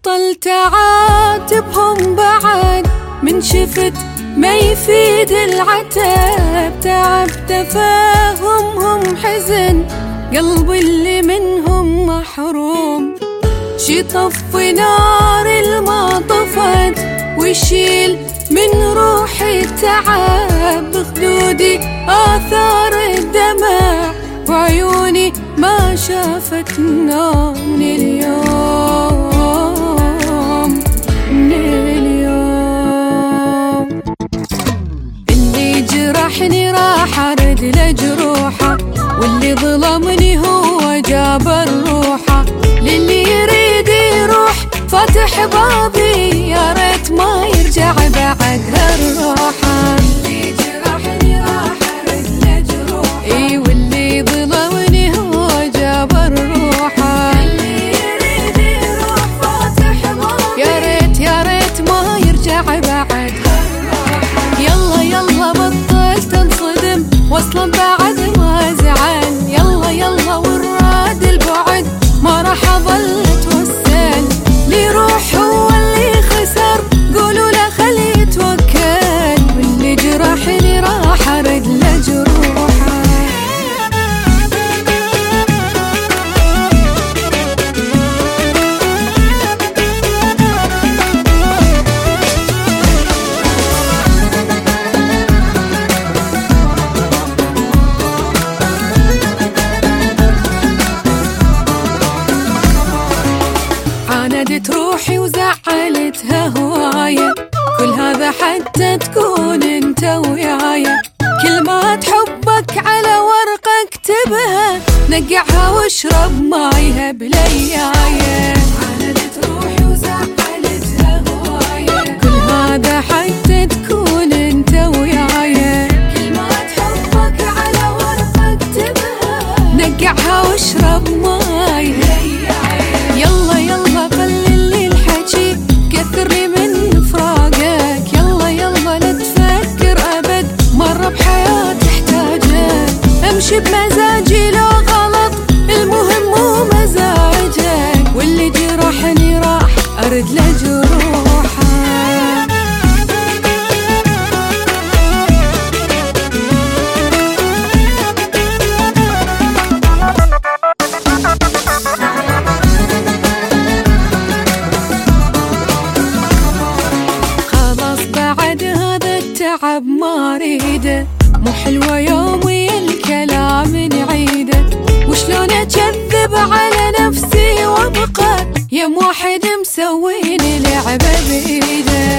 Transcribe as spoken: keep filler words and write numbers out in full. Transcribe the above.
بطلت أعاتبهم بعد من شفت ما يفيد العتاب. تعب تفاهمهم حزن قلبي اللي منهم محروم. شي طفي نار الما طفت ويشيل من روحي التعب. بخدودي آثار الدمع وعيوني ما شافت النار من اليوم من اليوم. اللي جرحني راح أرد لجروحه، واللي ظلمني هو جابر روحه. للي يريد يروح فاتح بابي، يا ريت ما يرجع بعد هالروحه. اللي جرحني راح أرد لجروحه، اي واللي ظلمني هو جابر روحه. اللي يريد يروح فاتح بابي، يا ريت يا ريت ما يرجع بعد هالروحه. يلا يلا بطلت انصدم واصلا بعد ما زعل. يلا يلا وراد البعد ما راح اظل اتوسل. لي روح هو اللي خسر قولوا له خلي يتوكل. واللي جرحني راح ارد لجروحه. عاندت روحي وزعلتها هواية، كل هذا حتى تكون انت ويايا. كلمات حبك على ورقة اكتبها، نقعها واشرب مايها بلياية. عاندت روحي وزعلتها هواية، كل هذا حتى تكون انت ويايا. كلمات حبك على ورقة اكتبها، نقعها واشرب مايها. يلا يلا قلل لي الحكي كثرني من فراقك. يلا يلا لا تفكر أبد مرة بحياتي احتاجك. امشي بمزاجي لو غلط المهم مو مزاجك. واللي جرحني راح أرد لجروحه. تعب ما اريده، مو حلوة يومي الكلام نعيده. وشلون اكذب على نفسي وابقى يم واحد مسويني لعبة بايده.